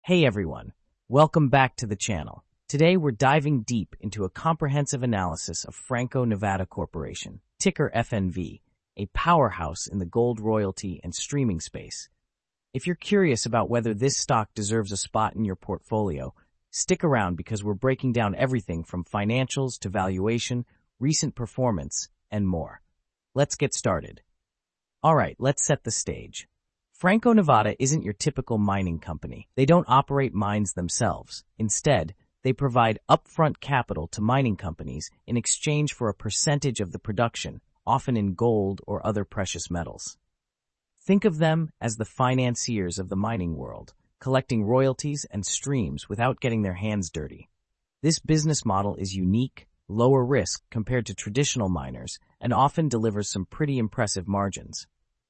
Hey everyone, welcome back to the channel. Today we're diving deep into a comprehensive analysis of Franco-Nevada Corporation, ticker FNV, a powerhouse in the gold royalty and streaming space. If you're curious about whether this stock deserves a spot in your portfolio, stick around because we're breaking down everything from financials to valuation, recent performance, and more. Let's get started. Alright, let's set the stage. Franco-Nevada isn't your typical mining company. They don't operate mines themselves. Instead, they provide upfront capital to mining companies in exchange for a percentage of the production, often in gold or other precious metals. Think of them as the financiers of the mining world, collecting royalties and streams without getting their hands dirty. This business model is unique, lower risk compared to traditional miners, and often delivers some pretty impressive margins.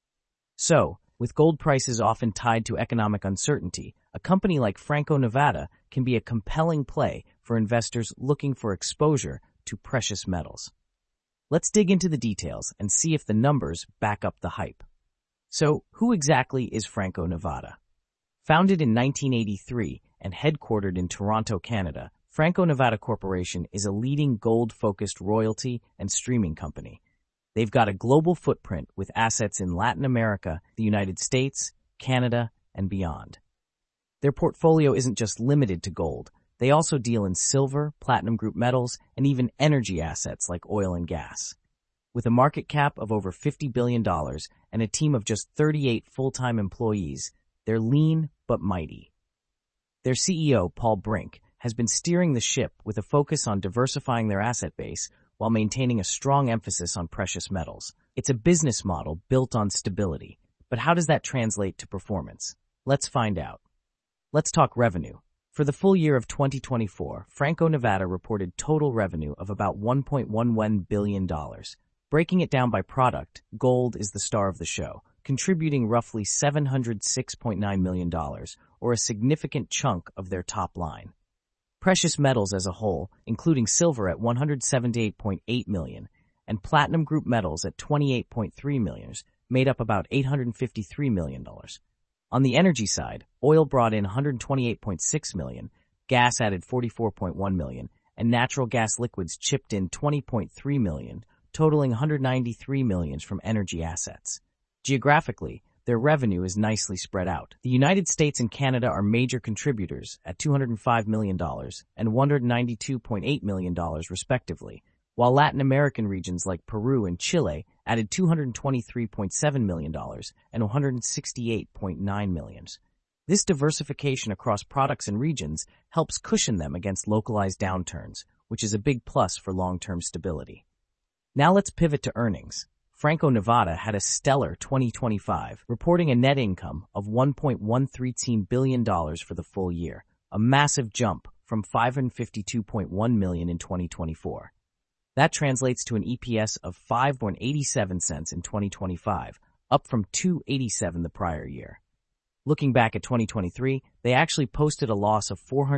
So, with gold prices often tied to economic uncertainty, a company like Franco-Nevada can be a compelling play for investors looking for exposure to precious metals. Let's dig into the details and see if the numbers back up the hype. So, who exactly is Franco-Nevada? Founded in 1983 and headquartered in Toronto, Canada, Franco-Nevada Corporation is a leading gold-focused royalty and streaming company. They've got a global footprint with assets in Latin America, the United States, Canada, and beyond. Their portfolio isn't just limited to gold. They also deal in silver, platinum group metals, and even energy assets like oil and gas. With a market cap of over $50 billion and a team of just 38 full-time employees, they're lean but mighty. Their CEO, Paul Brink, has been steering the ship with a focus on diversifying their asset base while maintaining a strong emphasis on precious metals. It's a business model built on stability, but how does that translate to performance? Let's find out. Let's talk revenue. For the full year of 2024, Franco-Nevada reported total revenue of about $1.11 billion. Breaking it down by product, gold is the star of the show, contributing roughly $706.9 million, or a significant chunk of their top line. Precious metals as a whole, including silver at $178.8 million and platinum group metals at $28.3 million, made up about $853 million. On the energy side, oil brought in $128.6 million, gas added $44.1 million, and natural gas liquids chipped in $20.3 million, totaling $193 million from energy assets. Geographically, their revenue is nicely spread out. The United States and Canada are major contributors at $205 million and $192.8 million respectively, while Latin American regions like Peru and Chile added $223.7 million and $168.9 million. This diversification across products and regions helps cushion them against localized downturns, which is a big plus for long-term stability. Now let's pivot to earnings. Franco-Nevada had a stellar 2025, reporting a net income of $1.113 billion for the full year, a massive jump from $552.1 million in 2024. That translates to an EPS of $5.87 in 2025, up from $2.87 the prior year. Looking back at 2023, they actually posted a loss of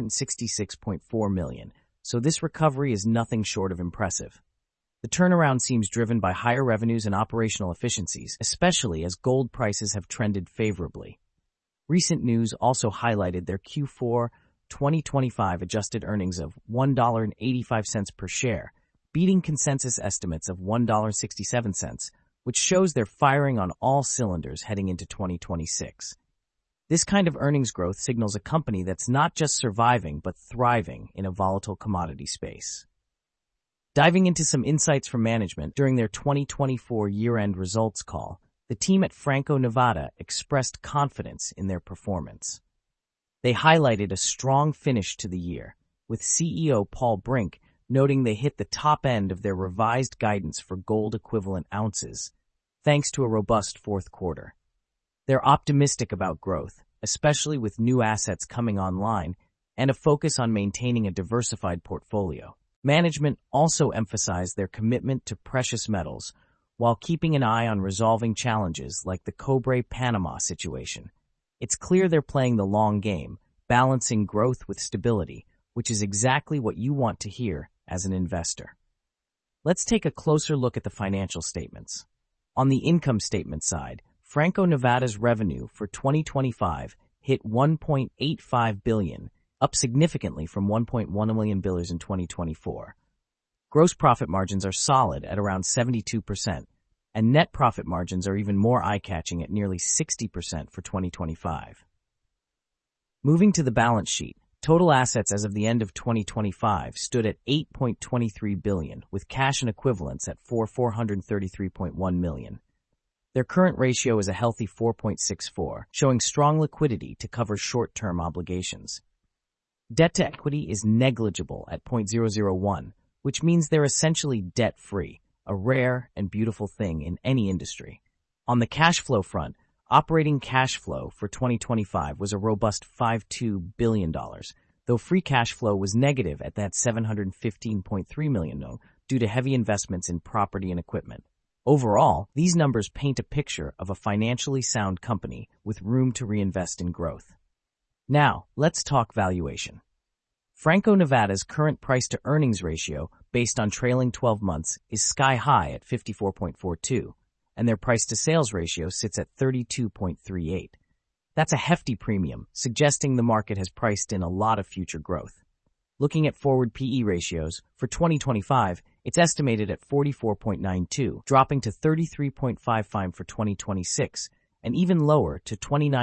$466.4 million, so this recovery is nothing short of impressive. The turnaround seems driven by higher revenues and operational efficiencies, especially as gold prices have trended favorably. Recent news also highlighted their Q4 2025 adjusted earnings of $1.85 per share, beating consensus estimates of $1.67, which shows they're firing on all cylinders heading into 2026. This kind of earnings growth signals a company that's not just surviving but thriving in a volatile commodity space. Diving into some insights from management during their 2024 year-end results call, the team at Franco-Nevada expressed confidence in their performance. They highlighted a strong finish to the year, with CEO Paul Brink noting they hit the top end of their revised guidance for gold-equivalent ounces, thanks to a robust fourth quarter. They're optimistic about growth, especially with new assets coming online and a focus on maintaining a diversified portfolio. Management also emphasized their commitment to precious metals while keeping an eye on resolving challenges like the Cobre Panama situation. It's clear they're playing the long game, balancing growth with stability, which is exactly what you want to hear as an investor. Let's take a closer look at the financial statements. On the income statement side, Franco-Nevada's revenue for 2025 hit $1.85 billion, up significantly from $1.1 million in 2024. Gross profit margins are solid at around 72%, and net profit margins are even more eye-catching at nearly 60% for 2025. Moving to the balance sheet, total assets as of the end of 2025 stood at $8.23 billion, with cash and equivalents at $433.1 million. Their current ratio is a healthy 4.64, showing strong liquidity to cover short-term obligations. Debt to equity is negligible at 0.001, which means they're essentially debt-free, a rare and beautiful thing in any industry. On the cash flow front, operating cash flow for 2025 was a robust $5.2 billion, though free cash flow was negative at that $715.3 million due to heavy investments in property and equipment. Overall, these numbers paint a picture of a financially sound company with room to reinvest in growth. Now, let's talk valuation. Franco-Nevada's current price-to-earnings ratio, based on trailing 12 months, is sky-high at 54.42, and their price-to-sales ratio sits at 32.38. That's a hefty premium, suggesting the market has priced in a lot of future growth. Looking at forward PE ratios, for 2025, it's estimated at 44.92, dropping to 33.55 for 2026, and even lower to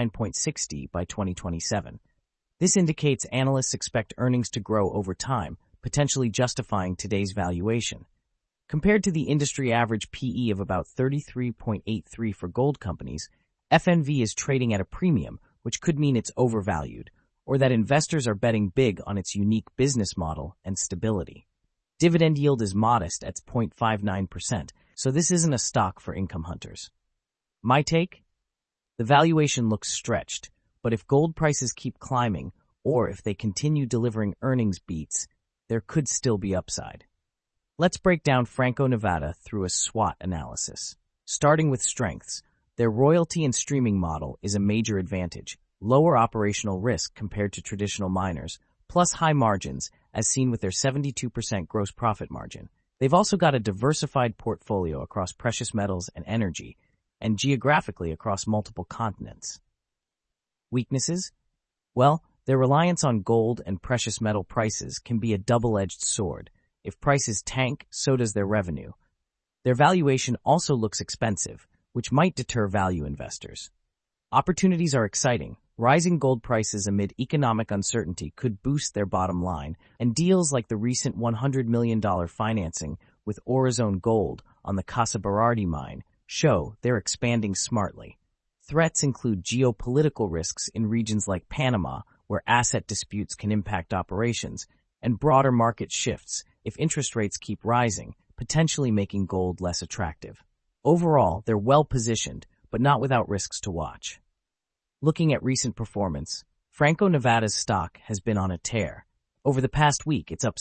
29.60 by 2027. This indicates analysts expect earnings to grow over time, potentially justifying today's valuation. Compared to the industry average PE of about 33.83 for gold companies, FNV is trading at a premium, which could mean it's overvalued, or that investors are betting big on its unique business model and stability. Dividend yield is modest at 0.59%, so this isn't a stock for income hunters. My take? The valuation looks stretched, but if gold prices keep climbing, or if they continue delivering earnings beats, there could still be upside. Let's break down Franco-Nevada through a SWOT analysis. Starting with strengths, their royalty and streaming model is a major advantage, lower operational risk compared to traditional miners, plus high margins, as seen with their 72% gross profit margin. They've also got a diversified portfolio across precious metals and energy, and geographically across multiple continents. Weaknesses? Well, their reliance on gold and precious metal prices can be a double-edged sword. If prices tank, so does their revenue. Their valuation also looks expensive, which might deter value investors. Opportunities are exciting. Rising gold prices amid economic uncertainty could boost their bottom line, and deals like the recent $100 million financing with Aurizon Gold on the Casa Berardi mine show they're expanding smartly. Threats include geopolitical risks in regions like Panama, where asset disputes can impact operations, and broader market shifts if interest rates keep rising, potentially making gold less attractive. Overall, they're well-positioned, but not without risks to watch. Looking at recent performance, Franco-Nevada's stock has been on a tear. Over the past week, it's up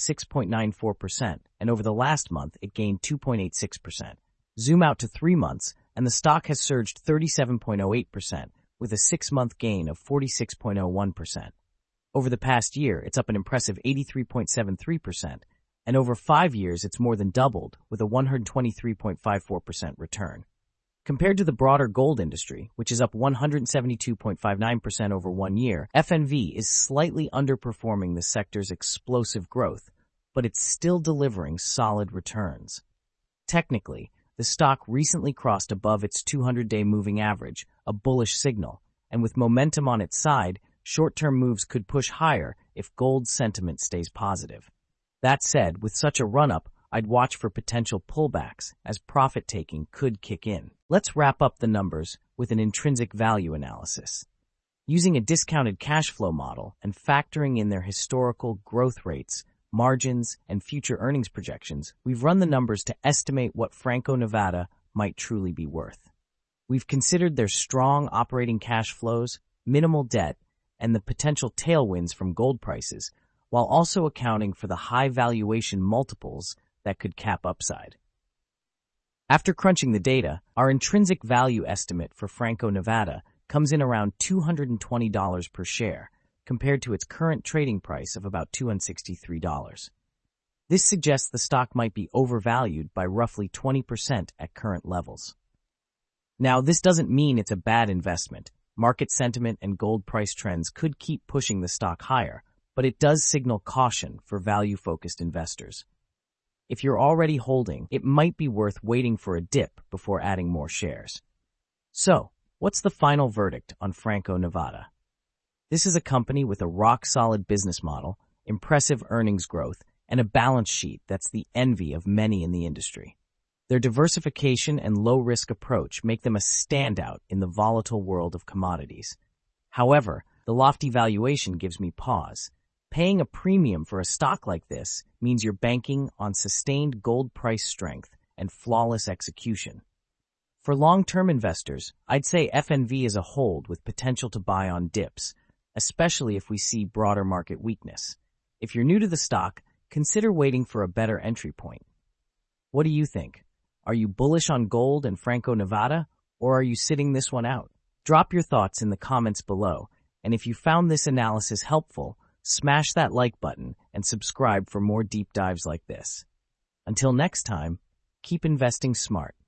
6.94%, and over the last month, it gained 2.86%. Zoom out to 3 months, and the stock has surged 37.08%, with a 6-month gain of 46.01%. Over the past year, it's up an impressive 83.73%, and over 5 years, it's more than doubled, with a 123.54% return. Compared to the broader gold industry, which is up 172.59% over 1 year, FNV is slightly underperforming the sector's explosive growth, but it's still delivering solid returns. Technically, the stock recently crossed above its 200-day moving average, a bullish signal, and with momentum on its side, short-term moves could push higher if gold sentiment stays positive. That said, with such a run-up, I'd watch for potential pullbacks, as profit-taking could kick in. Let's wrap up the numbers with an intrinsic value analysis. Using a discounted cash flow model and factoring in their historical growth rates, margins, and future earnings projections, we've run the numbers to estimate what Franco-Nevada might truly be worth. We've considered their strong operating cash flows, minimal debt, and the potential tailwinds from gold prices, while also accounting for the high valuation multiples that could cap upside. After crunching the data, our intrinsic value estimate for Franco-Nevada comes in around $220 per share, compared to its current trading price of about $263. This suggests the stock might be overvalued by roughly 20% at current levels. Now, this doesn't mean it's a bad investment. Market sentiment and gold price trends could keep pushing the stock higher, but it does signal caution for value-focused investors. If you're already holding, it might be worth waiting for a dip before adding more shares. So, what's the final verdict on Franco-Nevada? This is a company with a rock-solid business model, impressive earnings growth, and a balance sheet that's the envy of many in the industry. Their diversification and low-risk approach make them a standout in the volatile world of commodities. However, the lofty valuation gives me pause. Paying a premium for a stock like this means you're banking on sustained gold price strength and flawless execution. For long-term investors, I'd say FNV is a hold with potential to buy on dips, especially if we see broader market weakness. If you're new to the stock, consider waiting for a better entry point. What do you think? Are you bullish on gold and Franco-Nevada, or are you sitting this one out? Drop your thoughts in the comments below, and if you found this analysis helpful, smash that like button and subscribe for more deep dives like this. Until next time, keep investing smart.